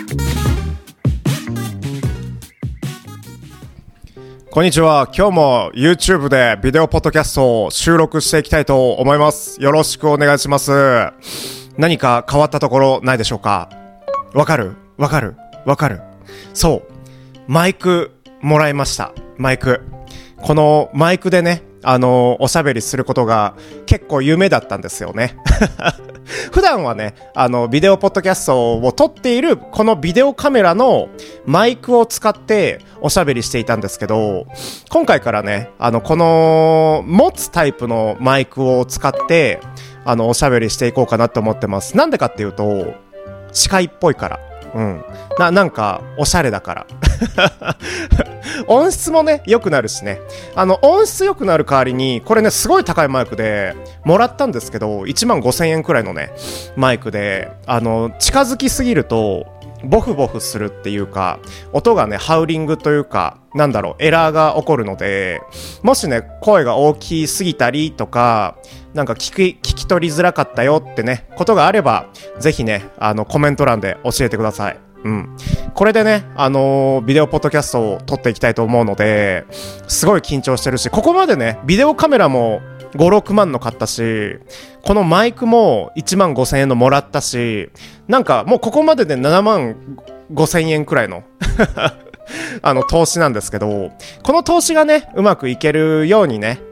こんにちは。今日も YouTube でビデオポッドキャストを収録していきたいと思います。よろしくお願いします。何か変わったところないでしょうか？わかる？そう。マイクもらいました。マイク。このマイクでね、おしゃべりすることが結構夢だったんですよね。普段はね、ビデオポッドキャストを撮っているこのビデオカメラのマイクを使っておしゃべりしていたんですけど、今回からね、この持つタイプのマイクを使って、おしゃべりしていこうかなと思ってます。なんでかっていうと、視界っぽいから。なんか、おしゃれだから。音質もね、良くなるしね。音質良くなる代わりに、これね、すごい高いマイクで、もらったんですけど、15,000円くらいのね、マイクで、近づきすぎると、ボフボフするっていうか、音がね、ハウリングというか、エラーが起こるので、もしね、声が大きすぎたりとか、なんか聞き取りづらかったよってね、ことがあれば、ぜひね、コメント欄で教えてください。これでね、ビデオポッドキャストを撮っていきたいと思うので、すごい緊張してるし、ここまでね、ビデオカメラも5、6万の買ったし、このマイクも15,000円のもらったし、なんかもうここまでで75,000円くらいの投資なんですけど、この投資がね、うまくいけるようにね、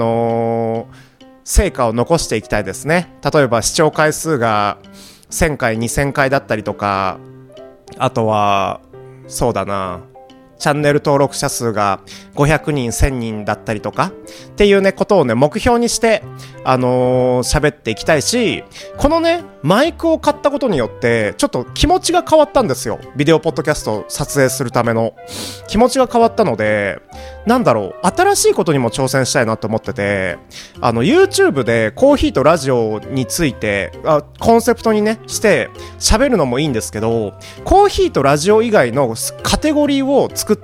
成果を残していきたいですね。例えば視聴回数が1000回、2000回だったりとか、あとは、そうだな、チャンネル登録者数が500人、1000人だったりとかっていうね、ことをね、目標にして、喋っていきたいし、このね、マイクを買ったことによって、ちょっと気持ちが変わったんですよ。ビデオポッドキャストを撮影するための気持ちが変わったので、新しいことにも挑戦したいなと思ってて、YouTube でコーヒーとラジオについて、コンセプトにね、して喋るのもいいんですけど、コーヒーとラジオ以外のカテゴリーを作って、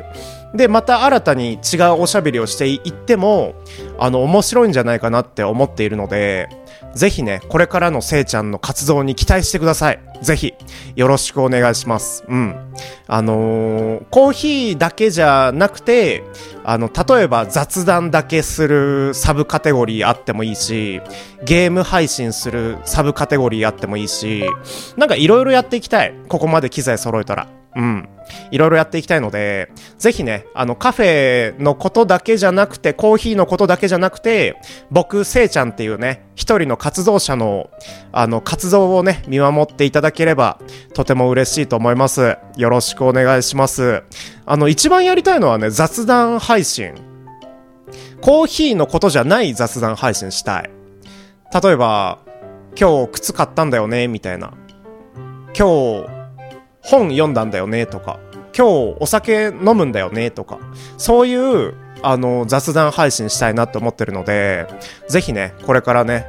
で、また新たに違うおしゃべりをしていっても、面白いんじゃないかなって思っているので、ぜひね、これからのせいちゃんの活動に期待してください。ぜひ、よろしくお願いします。コーヒーだけじゃなくて、例えば雑談だけするサブカテゴリーあってもいいし、ゲーム配信するサブカテゴリーあってもいいし、なんかいろいろやっていきたい。ここまで機材揃えたら。いろいろやっていきたいので、ぜひね、カフェのことだけじゃなくて、コーヒーのことだけじゃなくて、僕、せいちゃんっていうね、一人の活動者の、活動をね、見守っていただければ、とても嬉しいと思います。よろしくお願いします。一番やりたいのはね、雑談配信。コーヒーのことじゃない雑談配信したい。例えば、今日靴買ったんだよね、みたいな。今日、本読んだんだよねとか、今日お酒飲むんだよねとか、そういう雑談配信したいなと思ってるので、ぜひね、これからね、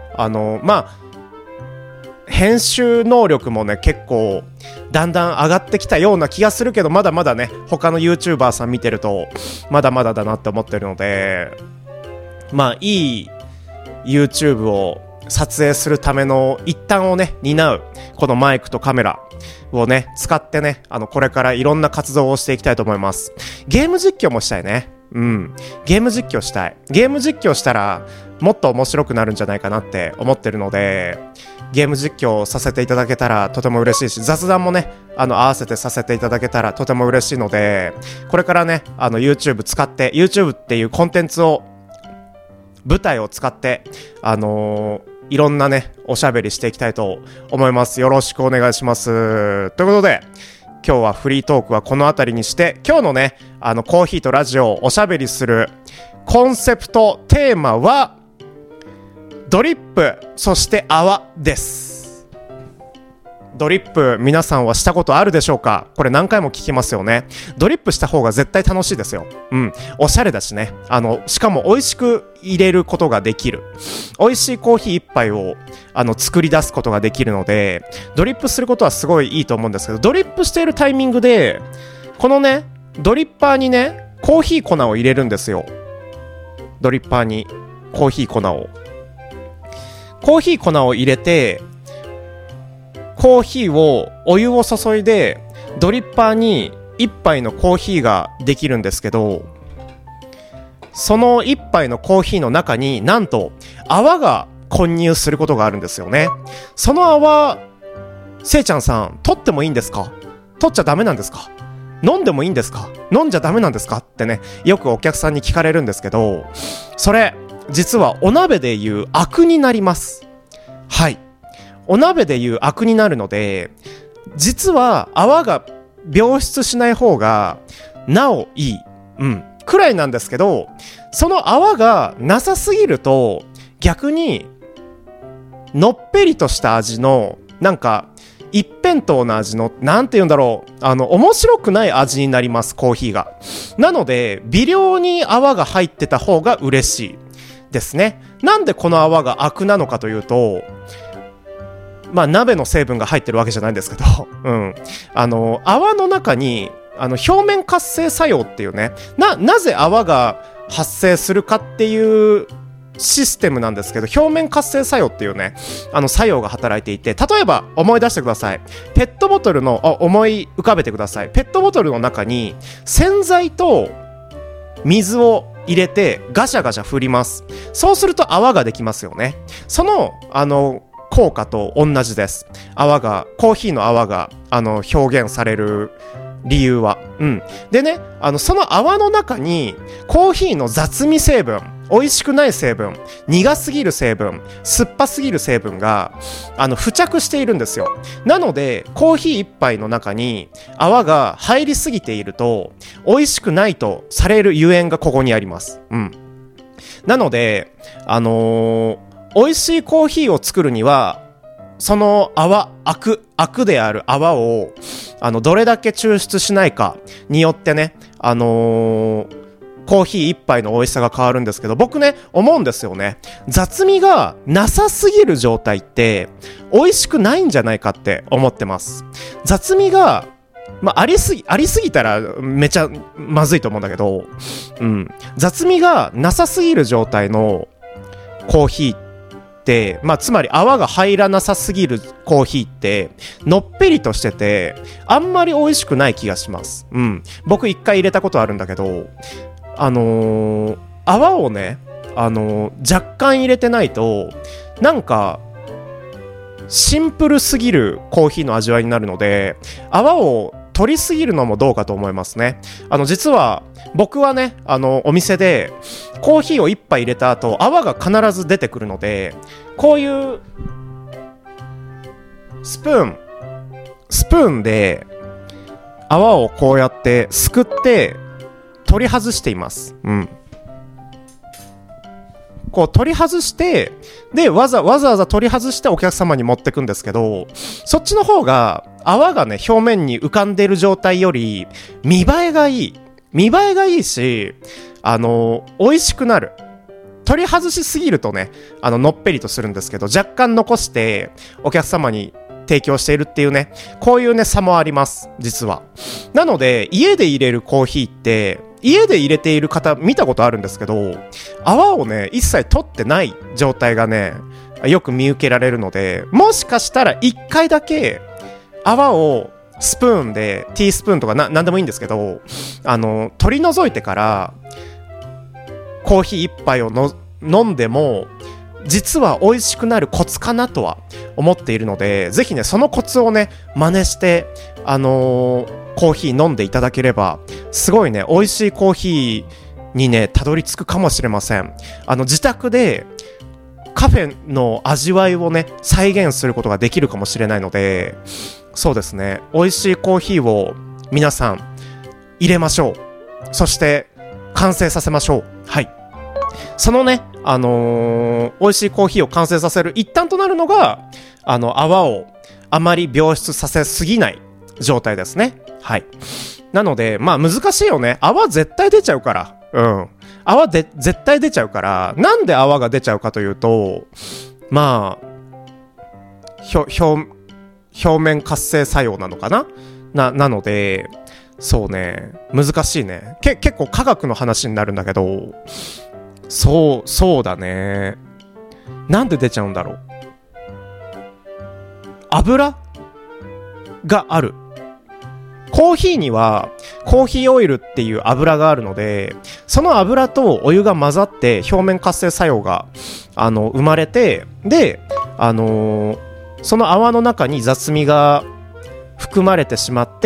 編集能力もね、結構だんだん上がってきたような気がするけど、まだまだね、他の YouTuber さん見てるとまだまだだなって思ってるので、いい YouTube を撮影するための一端をね、担うこのマイクとカメラをね、使ってね、これからいろんな活動をしていきたいと思います。ゲーム実況もしたいね。ゲーム実況したい。ゲーム実況したらもっと面白くなるんじゃないかなって思ってるので、ゲーム実況させていただけたらとても嬉しいし、雑談もね、合わせてさせていただけたらとても嬉しいので、これからね、YouTube 使って、YouTube っていうコンテンツを、舞台を使って、いろんなね、おしゃべりしていきたいと思います。よろしくお願いします。ということで、今日はフリートークはこのあたりにして、今日のね、コーヒーとラジオをおしゃべりするコンセプト、テーマは、ドリップ、そして泡です。ドリップ、皆さんはしたことあるでしょうか？これ何回も聞きますよね。ドリップした方が絶対楽しいですよ。おしゃれだしね。しかも美味しく入れることができる。美味しいコーヒー一杯を、作り出すことができるので、ドリップすることはすごいいいと思うんですけど、ドリップしているタイミングで、このね、ドリッパーにね、コーヒー粉を入れるんですよ。ドリッパーにコーヒー粉を。コーヒー粉を入れて、コーヒーをお湯を注いでドリッパーに一杯のコーヒーができるんですけど、その一杯のコーヒーの中になんと泡が混入することがあるんですよね。その泡、せいちゃんさん、取ってもいいんですか？取っちゃダメなんですか？飲んでもいいんですか？飲んじゃダメなんですかってね、よくお客さんに聞かれるんですけど、それ実はお鍋でいうアクになります。はい、お鍋でいうアクになるので、実は泡が病出しない方がなおいい、くらいなんですけど、その泡がなさすぎると逆にのっぺりとした味のなんか一辺倒な味の、なんて言うんだろう、面白くない味になります、コーヒーが。なので微量に泡が入ってた方が嬉しいですね。なんでこの泡がアクなのかというと、まあ鍋の成分が入ってるわけじゃないんですけど、泡の中に表面活性作用っていうね、なぜ泡が発生するかっていうシステムなんですけど、表面活性作用っていうね、作用が働いていて、例えば思い出してください。ペットボトルの、思い浮かべてください。ペットボトルの中に洗剤と水を入れてガシャガシャ振ります。そうすると泡ができますよね。その、効果と同じです。コーヒーの泡が、表現される理由は。でね、その泡の中に、コーヒーの雑味成分、美味しくない成分、苦すぎる成分、酸っぱすぎる成分が、付着しているんですよ。なので、コーヒー一杯の中に泡が入りすぎていると、美味しくないとされるゆえんがここにあります。なので、美味しいコーヒーを作るには、そのアクである泡を、どれだけ抽出しないかによってね、コーヒー一杯の美味しさが変わるんですけど、僕ね、思うんですよね。雑味がなさすぎる状態って、美味しくないんじゃないかって思ってます。雑味が、ありすぎたらめちゃまずいと思うんだけど、雑味がなさすぎる状態のコーヒーって、つまり泡が入らなさすぎるコーヒーってのっぺりとしててあんまり美味しくない気がします。僕一回入れたことあるんだけど、泡をね、若干入れてないとなんかシンプルすぎるコーヒーの味わいになるので、泡を取りすぎるのもどうかと思いますね。実は僕はね、お店でコーヒーを一杯入れた後、泡が必ず出てくるので、こういうスプーンで泡をこうやってすくって取り外しています。こう取り外して、で、わざわざ取り外してお客様に持ってくんですけど、そっちの方が泡がね、表面に浮かんでいる状態より見栄えがいい。見栄えがいいし、美味しくなる。取り外しすぎるとね、のっぺりとするんですけど、若干残してお客様に提供しているっていうね、こういうね、差もあります、実は。なので、家で入れるコーヒーって、家で入れている方見たことあるんですけど、泡をね、一切取ってない状態がね、よく見受けられるので、もしかしたら一回だけ泡をスプーンで、ティースプーンとかなんでもいいんですけど、取り除いてからコーヒー一杯を飲んでも実は美味しくなるコツかなとは思っているので、ぜひね、そのコツをね、真似してコーヒー飲んでいただければ、すごいね、美味しいコーヒーにね、たどり着くかもしれません。自宅でカフェの味わいをね、再現することができるかもしれないので、そうですね、美味しいコーヒーを皆さん入れましょう。そして完成させましょう。はい。そのね、美味しいコーヒーを完成させる一端となるのが、泡をあまり病出させすぎない状態ですね。はい。なので、難しいよね。泡絶対出ちゃうから。泡で絶対出ちゃうから、なんで泡が出ちゃうかというと、表面活性作用なのかな？なので、そうね、難しいね。結構科学の話になるんだけど、そうだね。なんで出ちゃうんだろう。油がある。ココーヒーにはコーヒーオイルっていう油があるので、その油とお湯が混ざって表面活性作用が生まれて、でその泡の中に雑味が含まれてしまって、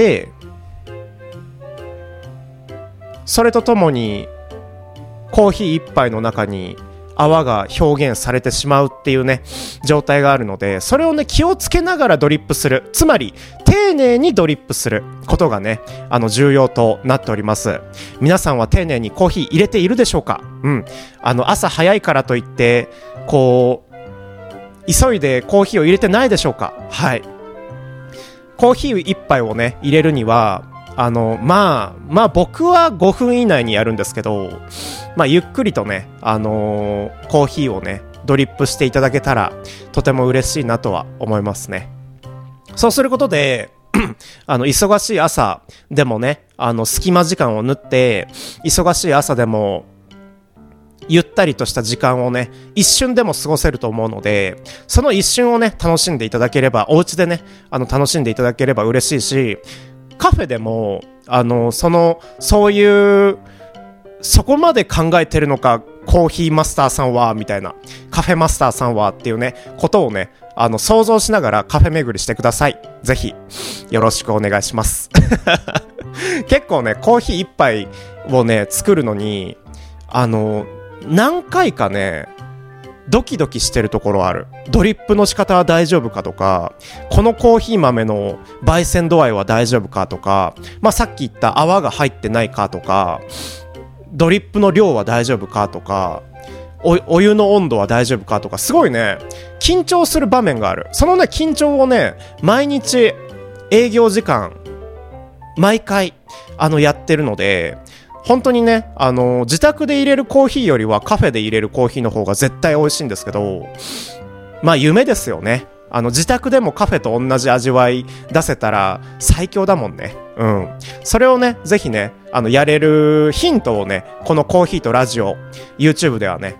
それとともにコーヒー一杯の中に泡が表現されてしまうっていうね状態があるので、それをね気をつけながらドリップする、つまり丁寧にドリップすることがね重要となっております。皆さんは丁寧にコーヒー入れているでしょうか？朝早いからといってこう急いでコーヒーを入れてないでしょうか？はい。コーヒー一杯をね入れるにはまあ僕は5分以内にやるんですけど、ゆっくりとねコーヒーをねドリップしていただけたらとても嬉しいなとは思いますね。そうすることで忙しい朝でもね隙間時間を縫って、忙しい朝でもゆったりとした時間をね一瞬でも過ごせると思うので、その一瞬をね楽しんでいただければ、お家でね楽しんでいただければ嬉しいし、カフェでもそういうそこまで考えてるのかコーヒーマスターさんはみたいな、カフェマスターさんはっていうねことをね想像しながらカフェ巡りしてください。ぜひよろしくお願いします結構ねコーヒー一杯をね作るのに何回かねドキドキしてるところある。ドリップの仕方は大丈夫かとか、このコーヒー豆の焙煎度合いは大丈夫かとか、さっき言った泡が入ってないかとか、ドリップの量は大丈夫かとか、お湯の温度は大丈夫かとか、すごいね緊張する場面がある。そのね緊張をね毎日営業時間毎回やってるので、本当にね自宅で入れるコーヒーよりはカフェで入れるコーヒーの方が絶対美味しいんですけど、夢ですよね。自宅でもカフェと同じ味わい出せたら最強だもんね。それをねぜひねやれるヒントをねこのコーヒーとラジオ YouTube ではね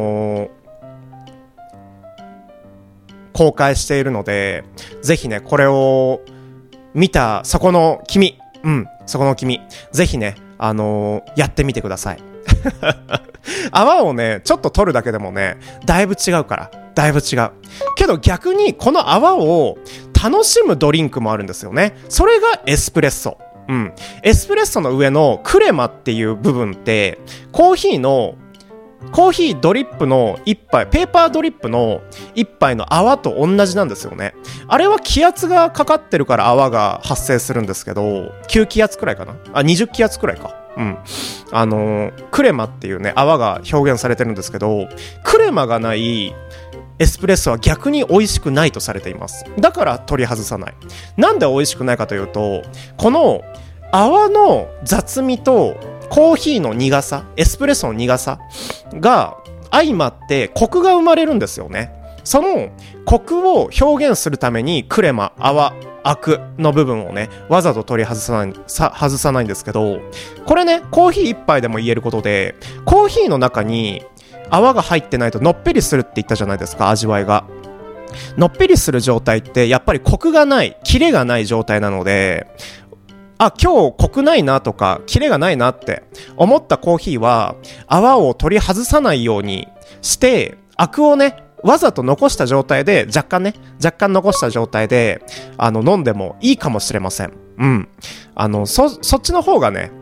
公開しているので、ぜひねこれを見たそこの君、ぜひねやってみてください泡をねちょっと取るだけでもねだいぶ違うから、だいぶ違うけど、逆にこの泡を楽しむドリンクもあるんですよね。それがエスプレッソ。エスプレッソの上のクレマっていう部分ってコーヒードリップの一杯、ペーパードリップの一杯の泡と同じなんですよね。あれは気圧がかかってるから泡が発生するんですけど、9気圧くらいかな、20気圧くらいか。クレマっていうね泡が表現されてるんですけど、クレマがないエスプレッソは逆に美味しくないとされています。だから取り外さない。なんで美味しくないかというと、この泡の雑味とコーヒーの苦さ、エスプレッソの苦さが相まってコクが生まれるんですよね。そのコクを表現するためにクレマ、泡、アクの部分をねわざと取り外さないんですけど、これねコーヒー一杯でも言えることで、コーヒーの中に泡が入ってないとのっぺりするって言ったじゃないですか。味わいがのっぺりする状態ってやっぱりコクがない、キレがない状態なので、今日コクないなとかキレがないなって思ったコーヒーは泡を取り外さないようにしてアクをねわざと残した状態で若干残した状態で飲んでもいいかもしれません。そっちの方がね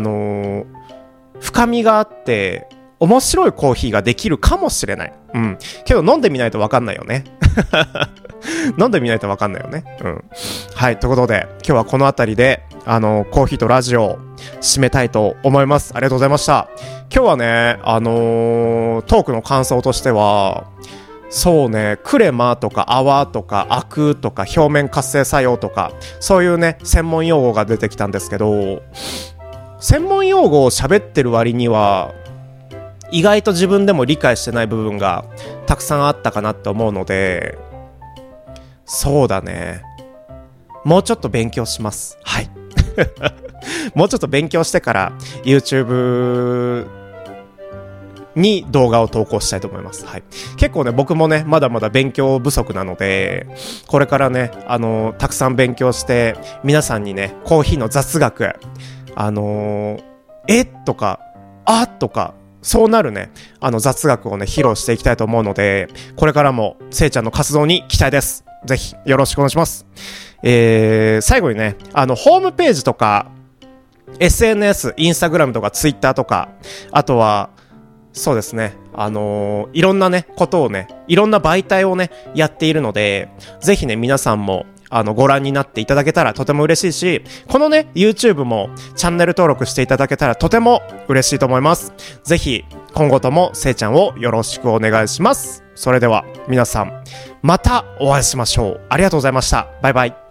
深みがあって面白いコーヒーができるかもしれない。けど飲んでみないと分かんないよね飲んでみないと分かんないよね。はい、ということで今日はこのあたりでコーヒーとラジオを締めたいと思います。ありがとうございました。今日はねトークの感想としては、そうね、クレマとか泡とかアクとか表面活性作用とかそういうね専門用語が出てきたんですけど、専門用語を喋ってる割には意外と自分でも理解してない部分がたくさんあったかなって思うので、そうだね、もうちょっと勉強します。はいもうちょっと勉強してから YouTube に動画を投稿したいと思います。はい。結構ね、僕もね、まだまだ勉強不足なので、これからね、たくさん勉強して、皆さんにね、コーヒーの雑学、とか、とか、そうなるね、雑学をね、披露していきたいと思うので、これからも、せいちゃんの活動に期待です。ぜひ、よろしくお願いします。最後にね、ホームページとか、SNS、インスタグラムとかツイッターとか、あとは、そうですね、いろんなね、ことをね、いろんな媒体をね、やっているので、ぜひね、皆さんも、ご覧になっていただけたらとても嬉しいし、このね、YouTube もチャンネル登録していただけたらとても嬉しいと思います。ぜひ、今後ともせいちゃんをよろしくお願いします。それでは、皆さん、またお会いしましょう。ありがとうございました。バイバイ。